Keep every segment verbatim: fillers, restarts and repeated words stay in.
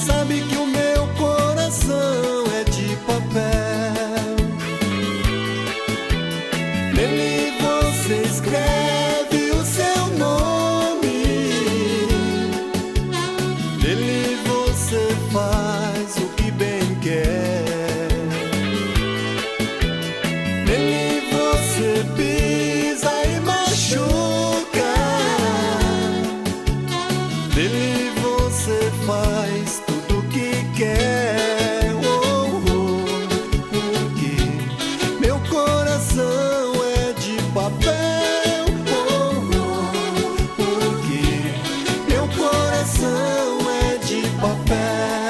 sabe que o meu coração é de papel. Nele você escreve o seu nome, nele você faz o que bem quer, nele você pisa e machuca, nele você faz tudo o que quer. Oh, oh, porque meu coração é de papel. Oh, oh, porque meu coração é de papel.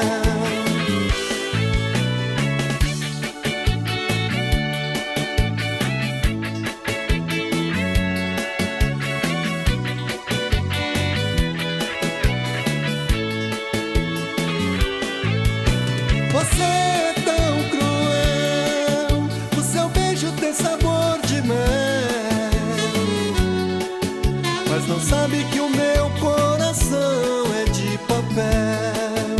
Você é tão cruel, o seu beijo tem sabor de mel, mas não sabe que o meu coração é de papel.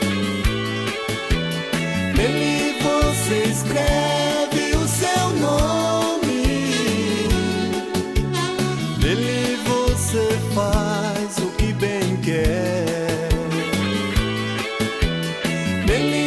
Nele você escreve o seu nome, nele você faz o que bem quer, nele